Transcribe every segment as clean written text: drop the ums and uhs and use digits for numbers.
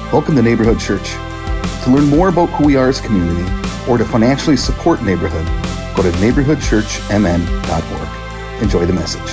Welcome to Neighborhood Church. To learn more about who we are as a community or to financially support Neighborhood, go to neighborhoodchurchmn.org. Enjoy the message.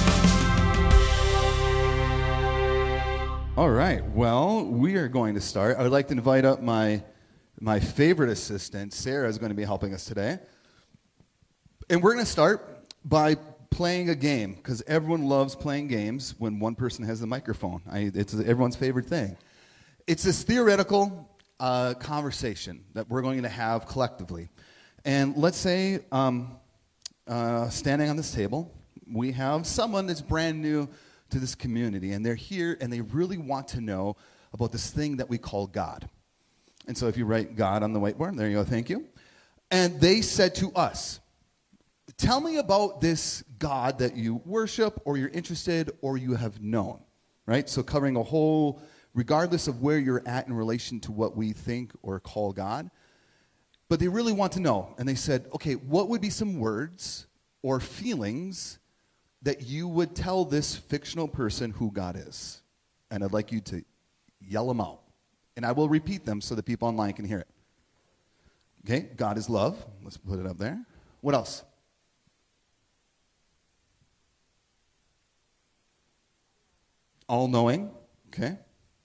All right, well, we are going to start. I would like to invite up my favorite assistant. Sarah is going to be helping us today. And we're going to start by playing a game, because everyone loves playing games when one person has the microphone. It's everyone's favorite thing. It's this theoretical conversation that we're going to have collectively. And let's say, standing on this table, we have someone that's brand new to this community, and they're here, and they really want to know about this thing that we call God. And so if you write God on the whiteboard, there you go, thank you. And they said to us, tell me about this God that you worship, or you're interested, or you have known, right? So covering a whole, regardless of where you're at in relation to what we think or call God. But they really want to know. And they said, okay, what would be some words or feelings that you would tell this fictional person who God is? And I'd like you to yell them out. And I will repeat them so that people online can hear it. Okay, God is love. Let's put it up there. What else? All-knowing. Okay.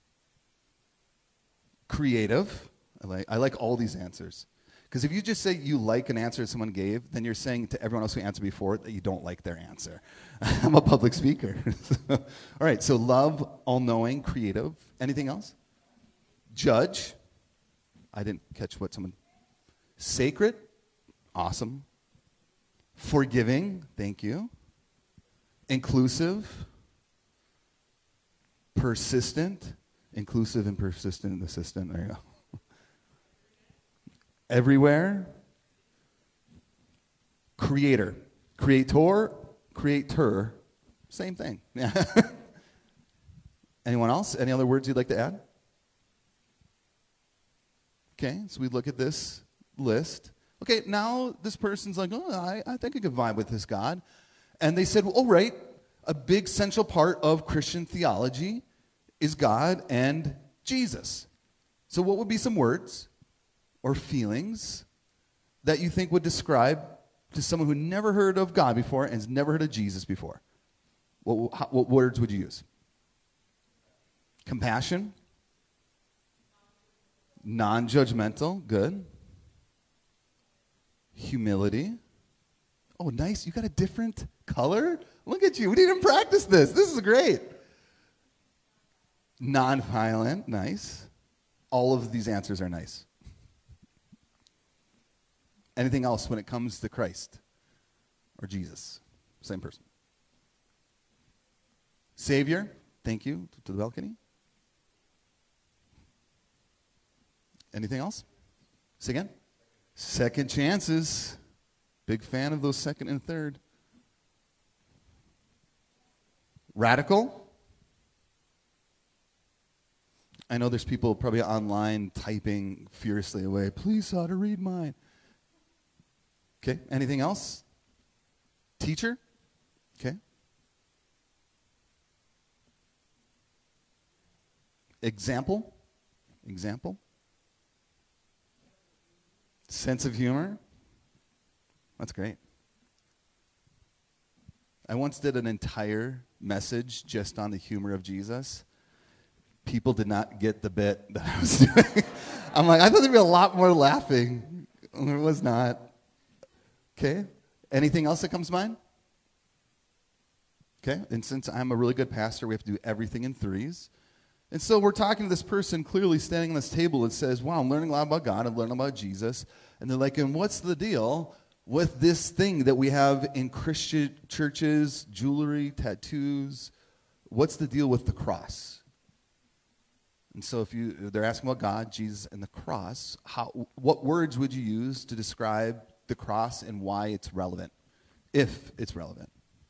Creative. I like all these answers. Because if you just say you like an answer that someone gave, then you're saying to everyone else who answered before that you don't like their answer. I'm a public speaker. All right, so love, all-knowing, creative. Anything else? Judge. I didn't catch what someone... Sacred. Awesome. Forgiving. Thank you. Inclusive. Persistent. Inclusive and persistent and assistant. There you go. Everywhere. Creator. Creator. Creator. Same thing. Yeah. Anyone else? Any other words you'd like to add? Okay, so we look at this list. Okay, now this person's like, oh, I think I could vibe with this God. And they said, well, all right, a big central part of Christian theology is God and Jesus. So what would be some words or feelings that you think would describe to someone who never heard of God before and has never heard of Jesus before? What words would you use? Compassion. Non-judgmental. Good. Humility. Oh, nice. You got a different color? Look at you. We didn't practice this. This is great. Non-violent. Nice. All of these answers are nice. Anything else when it comes to Christ or Jesus? Same person. Savior. Thank you. To the balcony. Anything else? Say again. Second chances. Big fan of those second and third. Radical. I know there's people probably online typing furiously away. Please, how to read mine. Okay, anything else? Teacher? Okay. Example? Example? Sense of humor? That's great. I once did an entire message just on the humor of Jesus. People did not get the bit that I was doing. I'm like, I thought there'd be a lot more laughing. There was not. Okay. Anything else that comes to mind? Okay. And since I'm a really good pastor, we have to do everything in threes. And so we're talking to this person clearly standing on this table that says, wow, I'm learning a lot about God. I'm learning about Jesus. And they're like, and what's the deal with this thing that we have in Christian churches, jewelry, tattoos? What's the deal with the cross? And so if they're asking about God, Jesus, and the cross, what words would you use to describe the cross and why it's relevant, if it's relevant?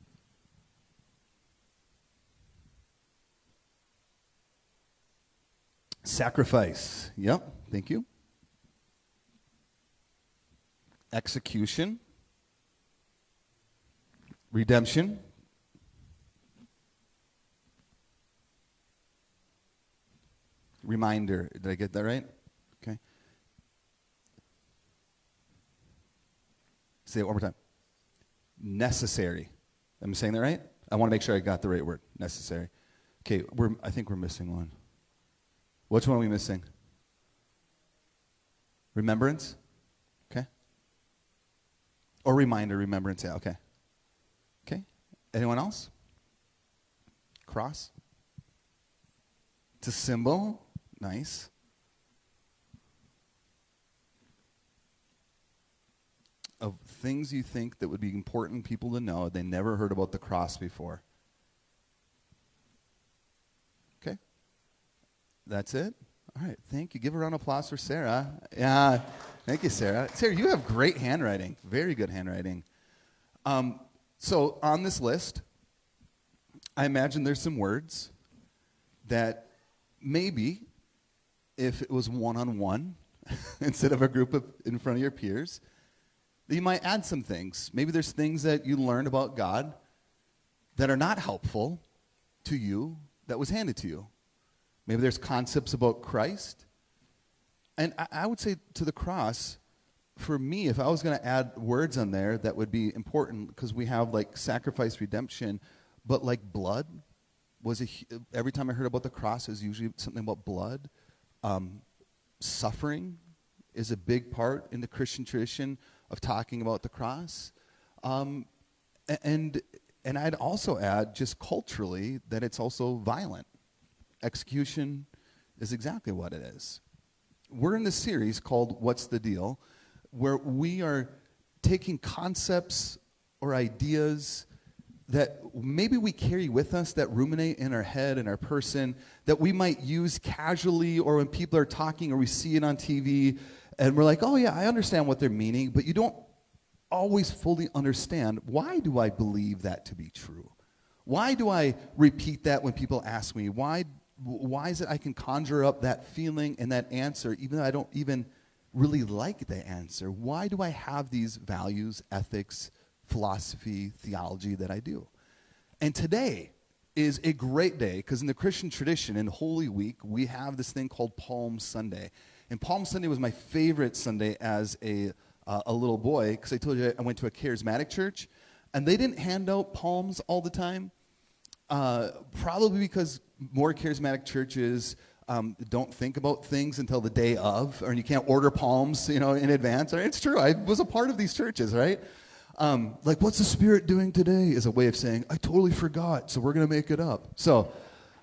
Sacrifice. Yep, thank you. Execution. Redemption. reminder. Did I get that right? Okay. Say it one more time. Necessary. Am I saying that right? I want to make sure I got the right word. Necessary. Okay, I think we're missing one. Which one are we missing? Remembrance? Okay. Or reminder, remembrance, yeah, okay. Okay. Anyone else? Cross? It's a symbol. Nice. Of things you think that would be important people to know, they never heard about the cross before. Okay. That's it? All right, thank you. Give a round of applause for Sarah. Yeah, thank you, Sarah. Sarah, you have great handwriting. Very good handwriting. So on this list, I imagine there's some words that maybe if it was one-on-one instead of a group in front of your peers, that you might add some things. Maybe there's things that you learned about God that are not helpful to you that was handed to you. Maybe there's concepts about Christ. And I would say to the cross, for me, if I was going to add words on there that would be important, because we have like sacrifice, redemption, but like blood was every time I heard about the cross, it was usually something about blood. Suffering is a big part in the Christian tradition of talking about the cross. And I'd also add, just culturally, that it's also violent. Execution is exactly what it is. We're in this series called What's the Deal, where we are taking concepts or ideas that maybe we carry with us, that ruminate in our head and our person, that we might use casually or when people are talking or we see it on TV, and we're like, oh yeah, I understand what they're meaning, but you don't always fully understand, why do I believe that to be true? Why do I repeat that when people ask me? Why is it I can conjure up that feeling and that answer even though I don't even really like the answer? Why do I have these values, ethics, philosophy, theology that I do? And today is a great day because in the Christian tradition, in Holy Week, we have this thing called Palm Sunday. And Palm Sunday was my favorite Sunday as a little boy because I told you I went to a charismatic church, and they didn't hand out palms all the time, probably because more charismatic churches don't think about things until the day of, or you can't order palms, in advance. It's true. I was a part of these churches, right? Like, what's the Spirit doing today is a way of saying, I totally forgot, so we're going to make it up. So,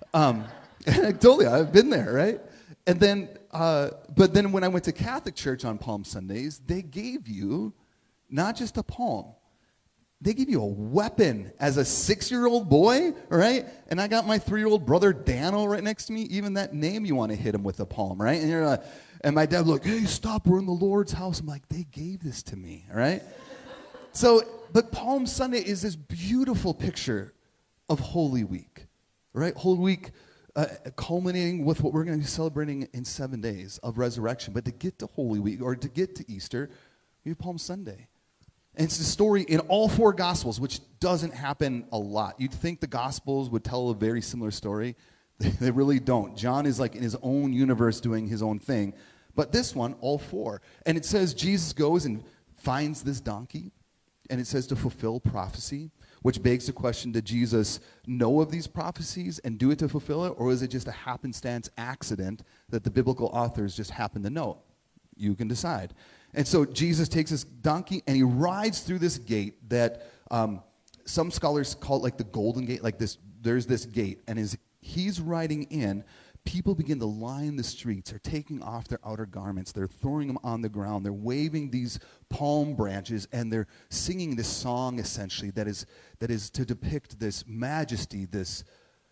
totally, I've been there, right? And then, but then when I went to Catholic church on Palm Sundays, they gave you not just a palm. They give you a weapon as a 6-year-old boy, right? And I got my 3-year-old brother Daniel right next to me. Even that name, you want to hit him with a palm, right? And you're like, and my dad like, hey, stop, we're in the Lord's house. I'm like, they gave this to me, all right? So, but Palm Sunday is this beautiful picture of Holy Week, right? Holy Week culminating with what we're going to be celebrating in 7 days of resurrection. But to get to Holy Week, or to get to Easter, we have Palm Sunday. And it's the story in all 4 Gospels, which doesn't happen a lot. You'd think the Gospels would tell a very similar story. They really don't. John is like in his own universe doing his own thing. But this one, all 4. And it says Jesus goes and finds this donkey. And it says to fulfill prophecy, which begs the question, did Jesus know of these prophecies and do it to fulfill it? Or was it just a happenstance accident that the biblical authors just happened to know? You can decide. And so Jesus takes this donkey and he rides through this gate that some scholars call it like the Golden Gate, like this. There's this gate, and as he's riding in, people begin to line the streets. They're taking off their outer garments. They're throwing them on the ground. They're waving these palm branches, and they're singing this song essentially that is to depict this majesty, this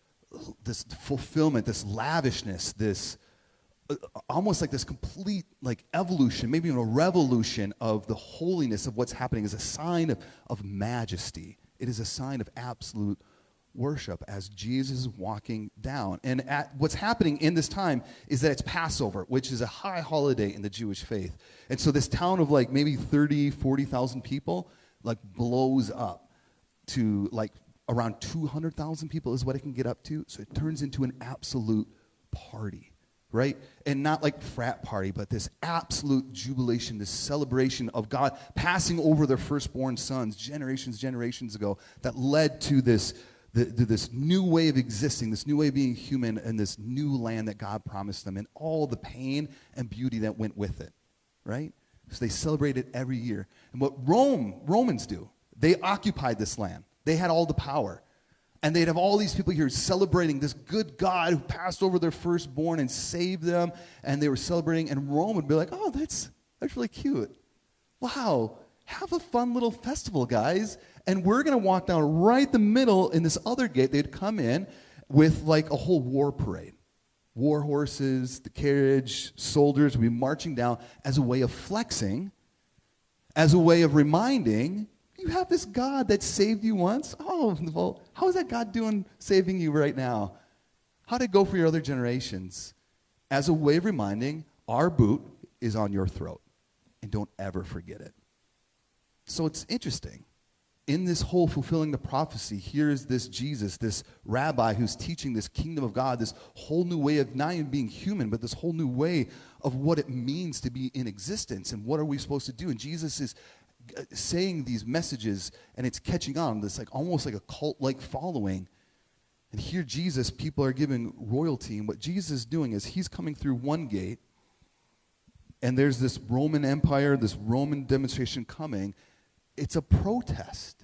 fulfillment, this lavishness, this almost like this complete like evolution, maybe even a revolution of the holiness of what's happening is a sign of majesty. It is a sign of absolute worship as Jesus is walking down. And what's happening in this time is that it's Passover, which is a high holiday in the Jewish faith. And so this town of like maybe 30, 40,000 people like blows up to like around 200,000 people is what it can get up to. So it turns into an absolute party. right? And not like frat party, but this absolute jubilation, this celebration of God passing over their firstborn sons generations ago that led to this new way of existing, this new way of being human, and this new land that God promised them, and all the pain and beauty that went with it, right? So they celebrate it every year. And what Romans do, they occupied this land. They had all the power. And they'd have all these people here celebrating this good God who passed over their firstborn and saved them. And they were celebrating. And Rome would be like, oh, that's really cute. Wow, have a fun little festival, guys. And we're going to walk down right the middle in this other gate. They'd come in with like a whole war parade. War horses, the carriage, soldiers would be marching down as a way of flexing, as a way of reminding, you have this God that saved you once? Oh, well, how is that God doing saving you right now? How did it go for your other generations? As a way of reminding, our boot is on your throat, and don't ever forget it. So it's interesting. In this whole fulfilling the prophecy, here is this Jesus, this rabbi who's teaching this kingdom of God, this whole new way of not even being human, but this whole new way of what it means to be in existence and what are we supposed to do. And Jesus is saying these messages, and it's catching on, this like almost like a cult-like following. And here Jesus, people are giving royalty, and what Jesus is doing is he's coming through one gate, and there's this Roman Empire, this Roman demonstration coming. It's a protest.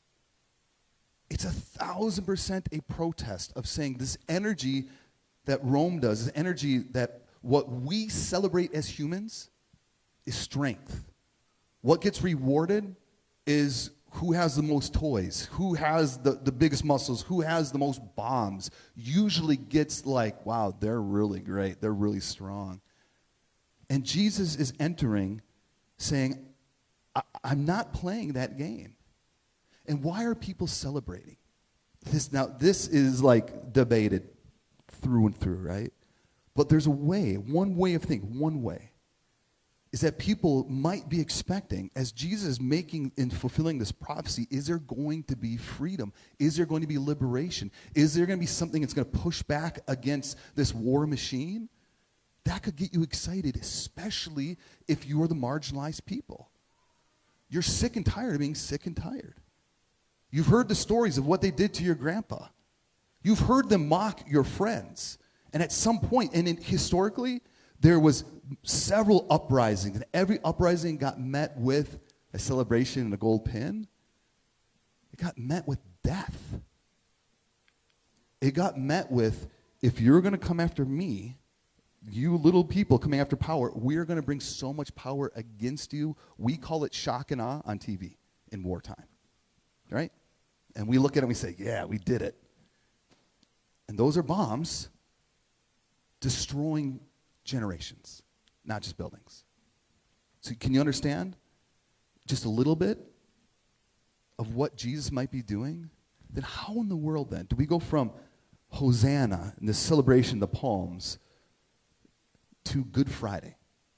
It's 1,000% a protest of saying this energy that Rome does, this energy that what we celebrate as humans is strength. What gets rewarded is who has the most toys, who has the biggest muscles, who has the most bombs. Usually gets like, wow, they're really great, they're really strong. And Jesus is entering saying, I'm not playing that game. And why are people celebrating? This is like debated through and through, right? But there's a way, one way of thinking, one way, is that people might be expecting, as Jesus is making and fulfilling this prophecy, is there going to be freedom? Is there going to be liberation? Is there going to be something that's going to push back against this war machine? That could get you excited, especially if you're the marginalized people. You're sick and tired of being sick and tired. You've heard the stories of what they did to your grandpa. You've heard them mock your friends. And at some point, and historically, there was several uprisings, and every uprising got met with a celebration and a gold pin. It got met with death. It got met with, if you're going to come after me, you little people coming after power, we're going to bring so much power against you. We call it shock and awe on TV in wartime, right? And we look at it and we say, yeah, we did it. And those are bombs destroying generations, not just buildings. So can you understand just a little bit of what Jesus might be doing? Then how in the world then do we go from Hosanna and the celebration, the palms, to Good Friday?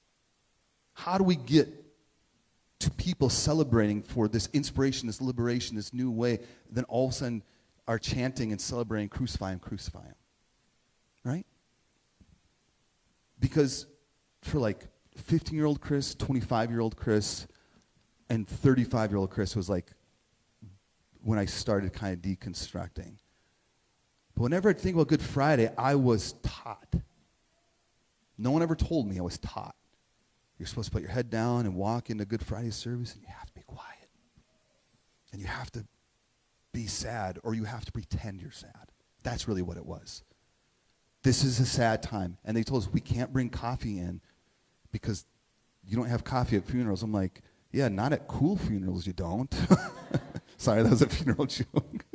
How do we get to people celebrating for this inspiration, this liberation, this new way, then all of a sudden are chanting and celebrating, crucify him, crucify him, right? Because for like 15-year-old Chris, 25-year-old Chris, and 35-year-old Chris was like when I started kind of deconstructing. But whenever I think about Good Friday, I was taught. No one ever told me, I was taught. You're supposed to put your head down and walk into Good Friday service, and you have to be quiet. And you have to be sad, or you have to pretend you're sad. That's really what it was. This is a sad time. And they told us, we can't bring coffee in because you don't have coffee at funerals. I'm like, yeah, not at cool funerals you don't. Sorry, that was a funeral joke.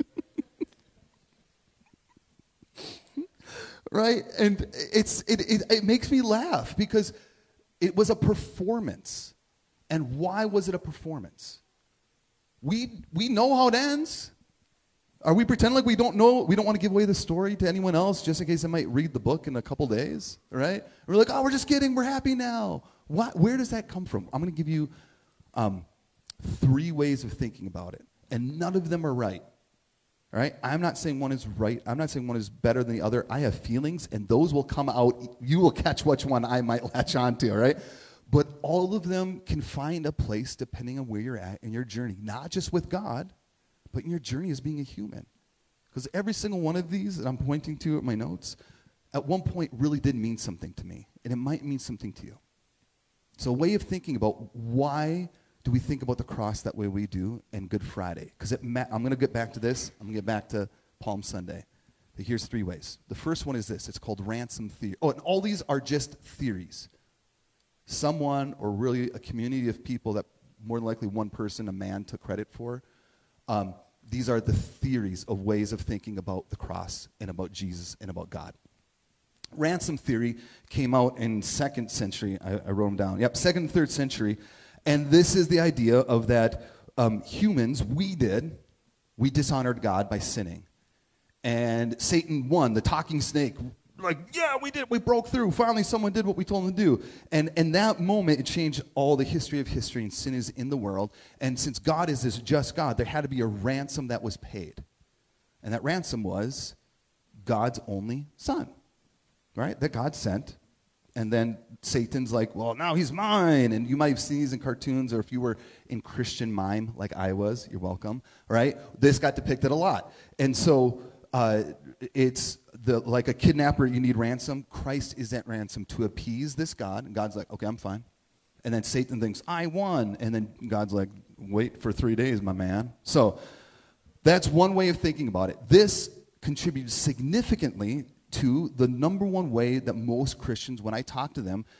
Right? And it makes me laugh because it was a performance. And why was it a performance? We know how it ends. Are we pretending like we don't know? We don't want to give away the story to anyone else just in case they might read the book in a couple days, right? We're like, oh, we're just kidding. We're happy now. Where does that come from? I'm going to give you 3 ways of thinking about it, and none of them are right. All right? I'm not saying one is right. I'm not saying one is better than the other. I have feelings, and those will come out. You will catch which one I might latch on to, all right? But all of them can find a place depending on where you're at in your journey, not just with God, but in your journey as being a human. Because every single one of these that I'm pointing to at my notes, at one point really did mean something to me, and it might mean something to you. So a way of thinking about why do we think about the cross that way we do and Good Friday? Because I'm going to get back to this. I'm going to get back to Palm Sunday. But here's 3 ways. The first one is this. It's called ransom theory. Oh, and all these are just theories. Someone or really a community of people that more than likely one person, a man, took credit for. These are the theories of ways of thinking about the cross and about Jesus and about God. Ransom theory came out in 2nd century. I wrote them down. Yep, 2nd and 3rd century. And this is the idea of that humans, we dishonored God by sinning. And Satan won, the talking snake, like, yeah, we did, we broke through. Finally, someone did what we told them to do. And in that moment, it changed all the history of history, and sin is in the world. And since God is this just God, there had to be a ransom that was paid. And that ransom was God's only son, right, that God sent. And then Satan's like, well, now he's mine. And you might have seen these in cartoons, or if you were in Christian mime like I was, you're welcome, right? This got depicted a lot. And so it's like a kidnapper, you need ransom. Christ is that ransom to appease this God. And God's like, okay, I'm fine. And then Satan thinks, I won. And then God's like, wait for 3 days, my man. So that's one way of thinking about it. This contributes significantly to the number one way that most Christians, when I talk to them,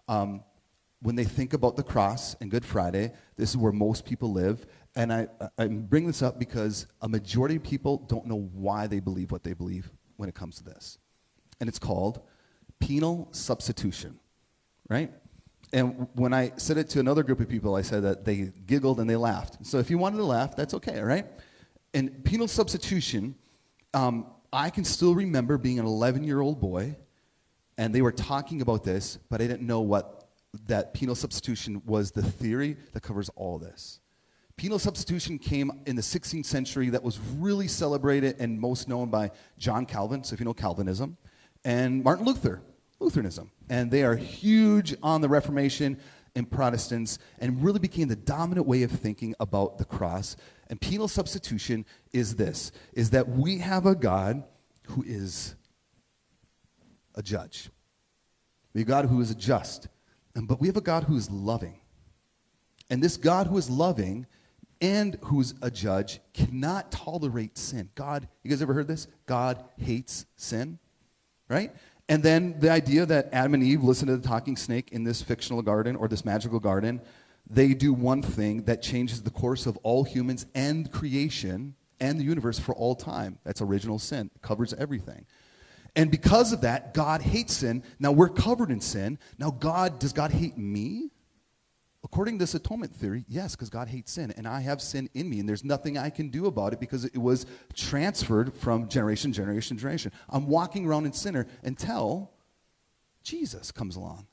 when they think about the cross and Good Friday, this is where most people live. And I bring this up because a majority of people don't know why they believe what they believe when it comes to this. And it's called penal substitution, right? And when I said it to another group of people, I said that they giggled and they laughed. So if you wanted to laugh, that's okay, right? And penal substitution, I can still remember being an 11-year-old boy, and they were talking about this, but I didn't know what that penal substitution was, the theory that covers all this. Penal substitution came in the 16th century. That was really celebrated and most known by John Calvin, so if you know Calvinism, and Martin Luther, Lutheranism. And they are huge on the Reformation and Protestants, and really became the dominant way of thinking about the cross. And penal substitution is this, is that we have a God who is a judge. We have a God who is just, but we have a God who is loving. And this God who is loving and who's a judge cannot tolerate sin. God, you guys ever heard this? God hates sin, right? And then the idea that Adam and Eve listen to the talking snake in this fictional garden or this magical garden, they do one thing that changes the course of all humans and creation and the universe for all time. That's original sin. It covers everything. And because of that, God hates sin. Now we're covered in sin. Now does God hate me? According to this atonement theory, yes, because God hates sin, and I have sin in me, and there's nothing I can do about it because it was transferred from generation to generation to generation. I'm walking around in sinner until Jesus comes along.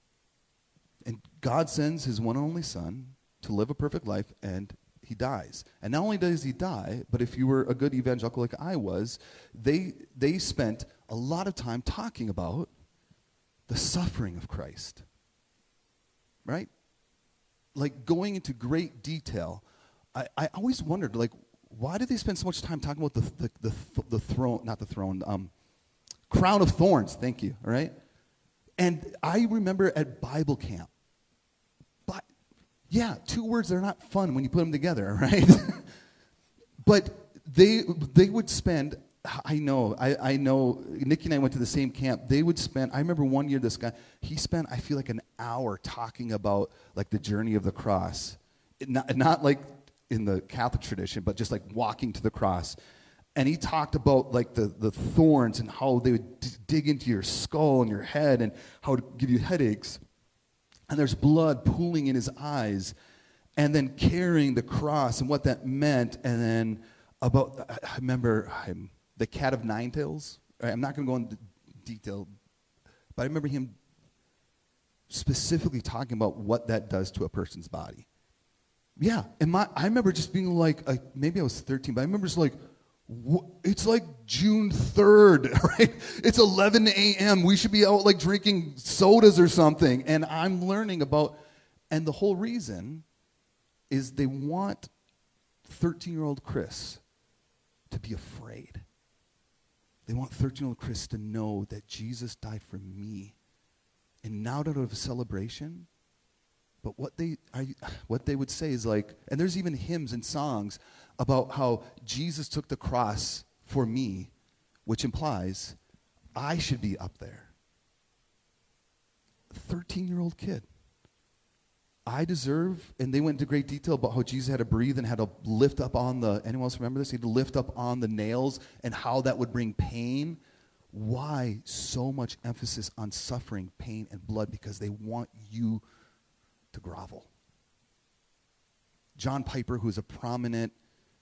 And God sends his one and only son to live a perfect life, and he dies. And not only does he die, but if you were a good evangelical like I was, they spent a lot of time talking about the suffering of Christ, right? Like going into great detail. I always wondered, like, why did they spend so much time talking about the throne, not the throne, crown of thorns, thank you, all right? And I remember at Bible camp, but yeah, 2 words that are not fun when you put them together, right? But they would spend, I know, Nikki and I went to the same camp. They would spend, I remember one year this guy, he spent, I feel like an hour talking about like the journey of the cross. Not like in the Catholic tradition, but just like walking to the cross. And he talked about like the thorns and how they would dig into your skull and your head and how it would give you headaches. And there's blood pooling in his eyes. And then carrying the cross and what that meant. And then about, I remember the cat of nine tails. I'm not going to go into detail, but I remember him specifically talking about what that does to a person's body. Yeah, and I remember just being like, maybe I was 13, but I remember just like, It's like June 3rd, right? It's 11 a.m. We should be out like drinking sodas or something. And I'm learning about, and the whole reason is they want 13-year-old Chris to be afraid. They want 13-year-old Chris to know that Jesus died for me. And not out of a celebration, but what they would say is like, and there's even hymns and songs about how Jesus took the cross for me, which implies I should be up there. A 13-year-old kid. I deserve, and they went into great detail about how Jesus had to breathe and had to lift up on the, anyone else remember this? He had to lift up on the nails and how that would bring pain. Why so much emphasis on suffering, pain, and blood? Because they want you to grovel. John Piper, who is a prominent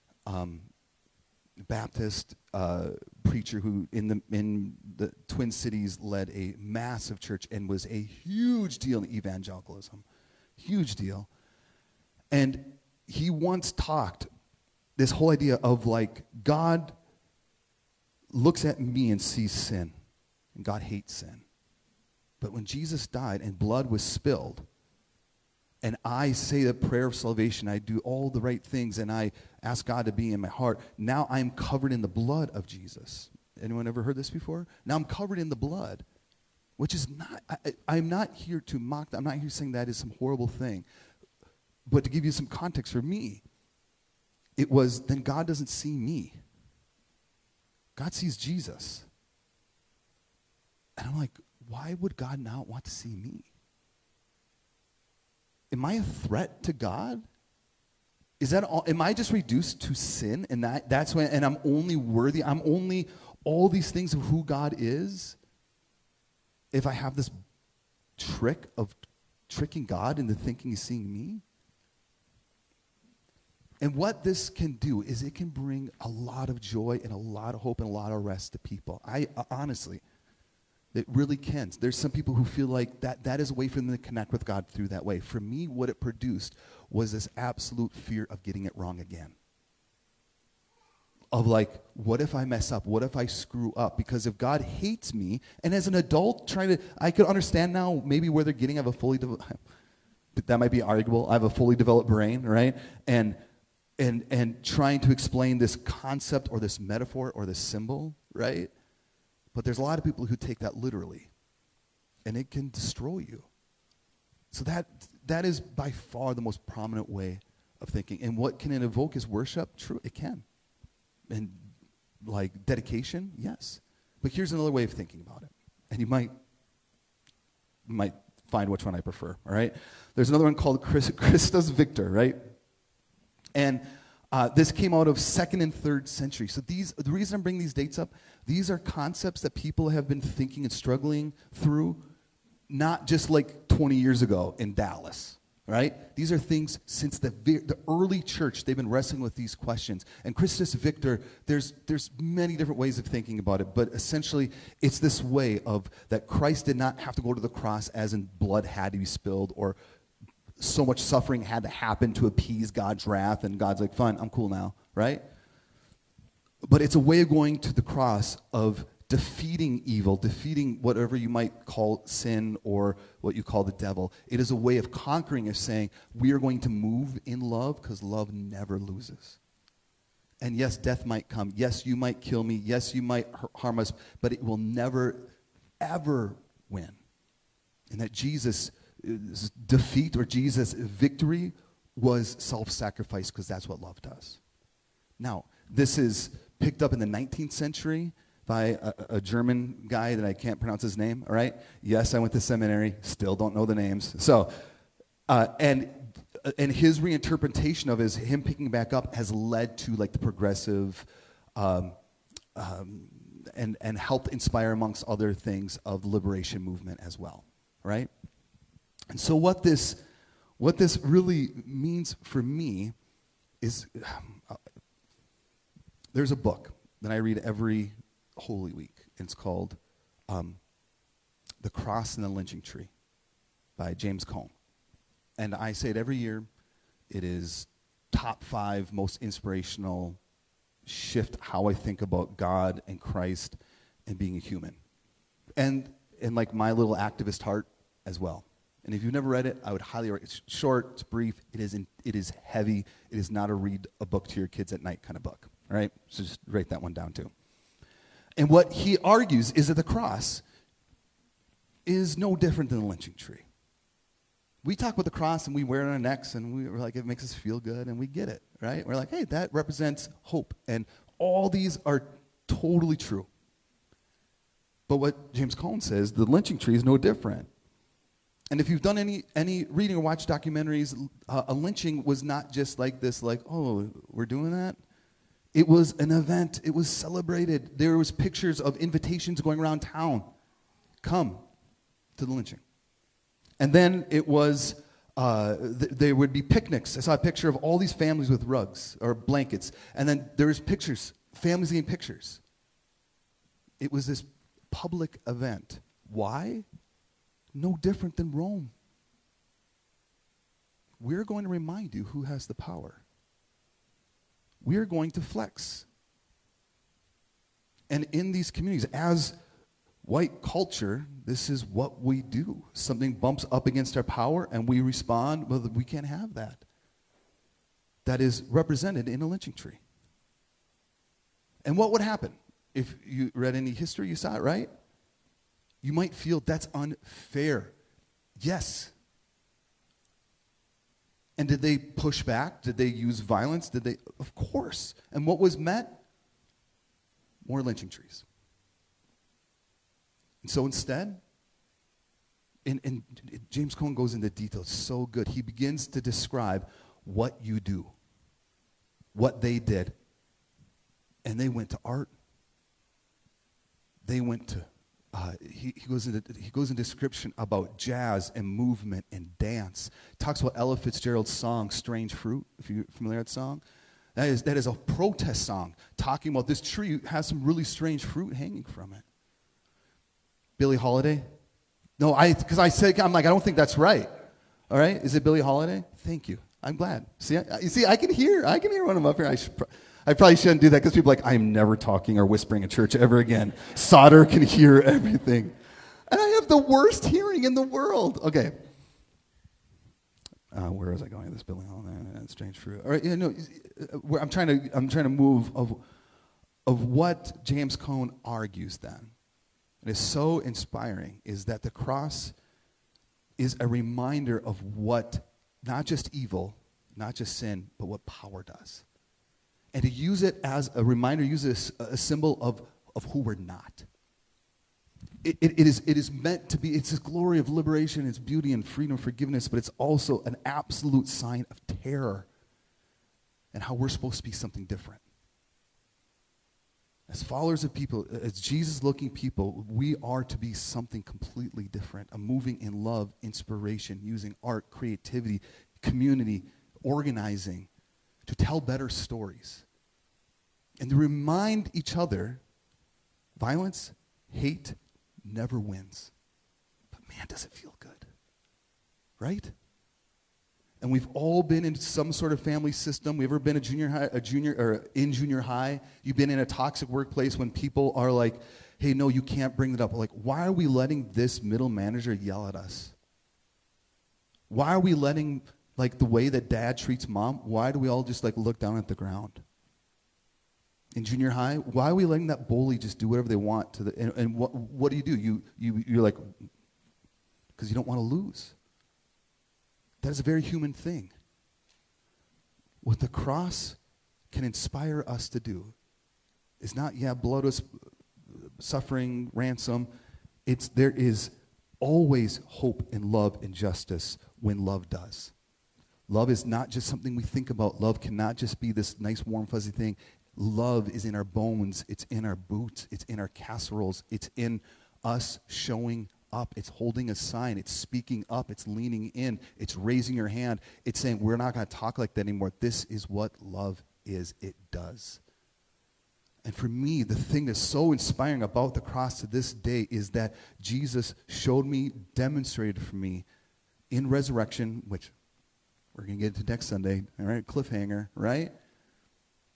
Baptist preacher who in the Twin Cities led a massive church and was a huge deal in evangelicalism. Huge deal. And he once talked this whole idea of like God looks at me and sees sin, and God hates sin. But when Jesus died and blood was spilled, and I say the prayer of salvation, I do all the right things, and I ask God to be in my heart, now I'm covered in the blood of Jesus. Anyone ever heard this before? Now I'm covered in the blood, which is not, I'm not here to mock that. I'm not here saying that is some horrible thing. But to give you some context for me, it was then God doesn't see me. God sees Jesus. And I'm like, why would God not want to see me? Am I a threat to God? Is that all? Am I just reduced to sin? And that's when, and I'm only worthy, I'm only all these things of who God is? If I have this trick of tricking God into thinking he's seeing me? And what this can do is it can bring a lot of joy and a lot of hope and a lot of rest to people. I honestly, it really can. There's some people who feel like that is a way for them to connect with God through that way. For me, what it produced was this absolute fear of getting it wrong again. Of like, what if I mess up? What if I screw up? Because if God hates me, and as an adult, I could understand now maybe where they're getting, I have a fully developed, that might be arguable, I have a fully developed brain, right? And trying to explain this concept or this metaphor or this symbol, right? But there's a lot of people who take that literally, and it can destroy you. So that is by far the most prominent way of thinking. And what can it evoke is worship? True, it can. And like dedication, yes. But here's another way of thinking about it. And you might find which one I prefer, all right? There's another one called Christus Victor, right? And this came out of 2nd and 3rd century. So the reason I'm bringing these dates up, these are concepts that people have been thinking and struggling through, not just like 20 years ago in Dallas, right? These are things since the early church, they've been wrestling with these questions. And Christus Victor, there's many different ways of thinking about it, but essentially it's this way of that Christ did not have to go to the cross as in blood had to be spilled or so much suffering had to happen to appease God's wrath, and God's like, fine, I'm cool now, right? But it's a way of going to the cross of defeating evil, defeating whatever you might call sin or what you call the devil. It is a way of conquering, of saying, we are going to move in love because love never loses. And yes, death might come. Yes, you might kill me. Yes, you might harm us, but it will never, ever win. And that Jesus' defeat or Jesus' victory was self-sacrifice because that's what love does. Now, this is picked up in the 19th century by a German guy that I can't pronounce his name, all right? Yes, I went to seminary, still don't know the names. So, and his reinterpretation of him picking back up has led to like the progressive and helped inspire amongst other things of the liberation movement as well, right? And so what this really means for me is there's a book that I read every Holy Week. It's called The Cross and the Lynching Tree by James Cone. And I say it every year. It is top 5 most inspirational shift how I think about God and Christ and being a human. And like my little activist heart as well. And if you've never read it, I would highly recommend. It's short, it's brief, it is heavy. It is not a read a book to your kids at night kind of book. All right? So just write that one down too. And what he argues is that the cross is no different than a lynching tree. We talk about the cross and we wear it on our necks and we're like, it makes us feel good and we get it, right? We're like, hey, that represents hope. And all these are totally true. But what James Cone says, the lynching tree is no different. And if you've done any reading or watched documentaries, a lynching was not just like this, like, oh, we're doing that. It was an event. It was celebrated. There was pictures of invitations going around town. Come to the lynching. And then it was, there would be picnics. I saw a picture of all these families with rugs or blankets. And then there was pictures, families getting pictures. It was this public event. Why? No different than Rome. We're going to remind you who has the power. We're going to flex. And in these communities, as white culture, this is what we do. Something bumps up against our power, and we respond, well, we can't have that. That is represented in a lynching tree. And what would happen? If you read any history, you saw it, right? You might feel that's unfair. Yes. And did they push back? Did they use violence? Did they? Of course. And what was met? More lynching trees. And so instead, and James Cone goes into detail. It's so good. He begins to describe what you do, what they did. And they went to art. They went to, he goes into description about jazz and movement and dance. Talks about Ella Fitzgerald's song, Strange Fruit, if you're familiar with that song. That is a protest song talking about this tree has some really strange fruit hanging from it. Billie Holiday? No, because I'm like, I don't think that's right. All right? Is it Billie Holiday? Thank you. I'm glad. See, I can hear when I'm up here. I probably shouldn't do that because people are like, I'm never talking or whispering at church ever again. Sauter can hear everything. And I have the worst hearing in the world. Okay. Where was I going with this? Billie Holiday, Strange Fruit. All right, I'm trying to move of what James Cone argues then. And is so inspiring is that the cross is a reminder of what not just evil, not just sin, but what power does. And to use it as a reminder, use it as a symbol of who we're not. It is meant to be, it's this glory of liberation, it's beauty and freedom, forgiveness, but it's also an absolute sign of terror and how we're supposed to be something different. As followers of people, as Jesus-looking people, we are to be something completely different, a moving in love, inspiration, using art, creativity, community, organizing, to tell better stories. And to remind each other, violence, hate, never wins. But man, does it feel good. Right? And we've all been in some sort of family system. We've ever been in junior high. You've been in a toxic workplace when people are like, hey, no, you can't bring that up. Like, why are we letting this middle manager yell at us? Why are we letting, like, the way that dad treats mom, why do we all just, like, look down at the ground? In junior high, why are we letting that bully just do whatever they want to the, and what do? You're like, because you don't want to lose. That is a very human thing. What the cross can inspire us to do is not, blood was suffering, ransom. There is always hope and love and justice when love does. Love is not just something we think about. Love cannot just be this nice, warm, fuzzy thing. Love is in our bones. It's in our boots. It's in our casseroles. It's in us showing up. It's holding a sign. It's speaking up. It's leaning in. It's raising your hand. It's saying, we're not going to talk like that anymore. This is what love is. It does. And for me, the thing that's so inspiring about the cross to this day is that Jesus showed me, demonstrated for me in resurrection, which we're going to get into next Sunday, all right, cliffhanger, right?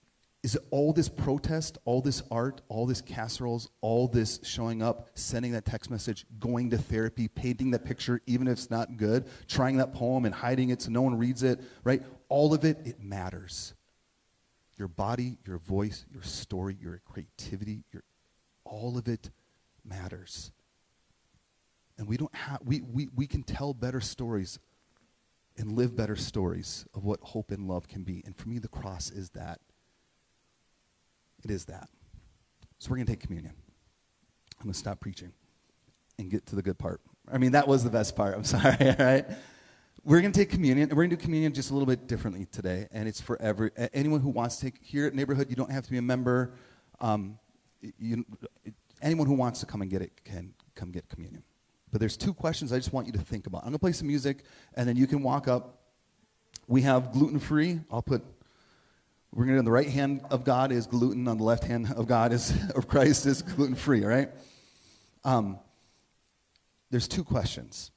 Is it all this protest, all this art, all this casseroles, all this showing up, sending that text message, going to therapy, painting that picture even if it's not good, trying that poem and hiding it so no one reads it, right? All of it, it matters. Your body, your voice, your story, your creativity, all of it matters. And we don't have we can tell better stories and live better stories of what hope and love can be. And for me, the cross is that. It is that. So we're going to take communion. I'm going to stop preaching and get to the good part. I mean, that was the best part. I'm sorry, all right? We're going to take communion, and we're going to do communion just a little bit differently today, and it's for anyone who wants to take. Here at Neighborhood, you don't have to be a member. Anyone who wants to come and get it can come get communion. But there's two questions I just want you to think about. I'm going to play some music, and then you can walk up. We have gluten-free. We're going to, on the right hand of God is gluten, on the left hand of Christ is gluten-free, all right? There's two questions.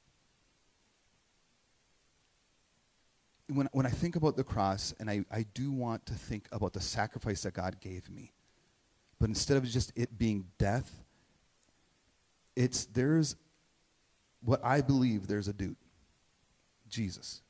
When I think about the cross, and I do want to think about the sacrifice that God gave me, but instead of just it being death, there's what I believe there's a dude, Jesus,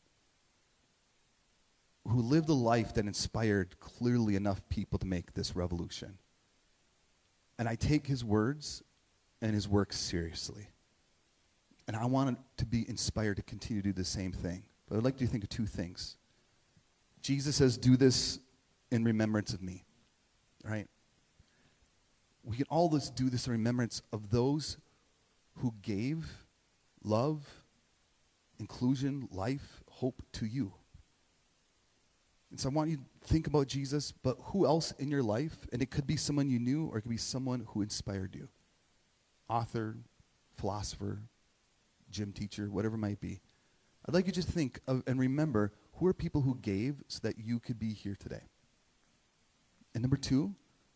who lived a life that inspired clearly enough people to make this revolution. And I take his words and his work seriously. And I want to be inspired to continue to do the same thing. But I'd like you to think of two things. Jesus says, do this in remembrance of me. Right? We can all do this in remembrance of those who gave love, inclusion, life, hope to you. And so I want you to think about Jesus, but who else in your life? And it could be someone you knew, or it could be someone who inspired you. Author, philosopher, gym teacher, whatever it might be. I'd like you to just think of and remember who are people who gave so that you could be here today. And number two,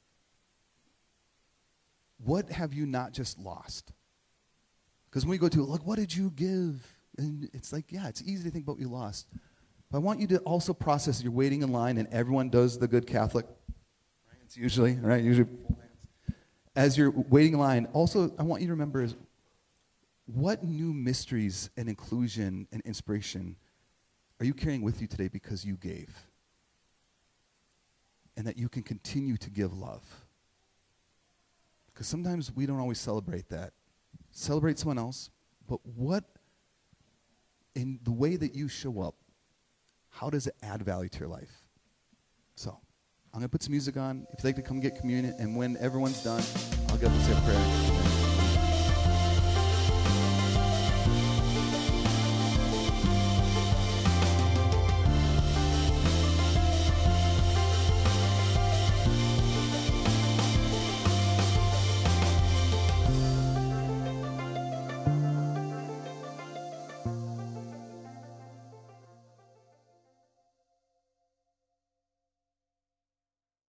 what have you not just lost? Because when we go to, look, what did you give? And it's like, yeah, it's easy to think about what you lost. But I want you to also process, you're waiting in line, and everyone does the good Catholic. It's usually, right? Usually, as you're waiting in line, also, I want you to remember is what new mysteries and inclusion and inspiration are you carrying with you today because you gave? And that you can continue to give love. Because sometimes we don't always celebrate that. Celebrate someone else, but what, in the way that you show up, how does it add value to your life? So, I'm going to put some music on. If you'd like to come get communion, and when everyone's done, I'll get up and say a prayer.